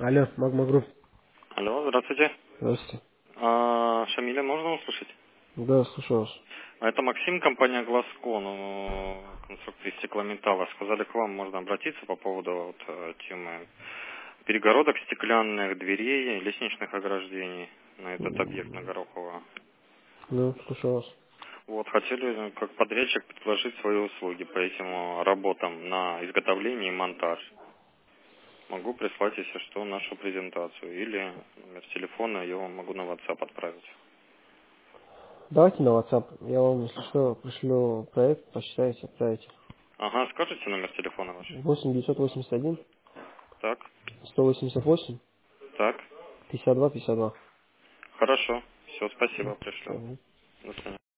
Алло, Магма-групп. Алло, здравствуйте. Здравствуйте. Шамиля можно услышать? Да, слушаю вас. Это Максим, компания Глазко, конструкции стеклометалла. Сказали, к вам можно обратиться по поводу темы перегородок стеклянных, дверей, лестничных ограждений на этот объект на Горохово. Да, слушаю вас. Вот, хотели как подрядчик предложить свои услуги по этим работам на изготовление и монтаж. Могу прислать, если что, нашу презентацию или номер телефона, я вам могу на WhatsApp отправить. Давайте на WhatsApp. Я вам, если что, пришлю проект, посчитаете, отправите. Ага, скажите номер телефона ваш? 8 981 Так, 188 так. 52 52. Хорошо. Все, спасибо, пришлю. Все. До свидания.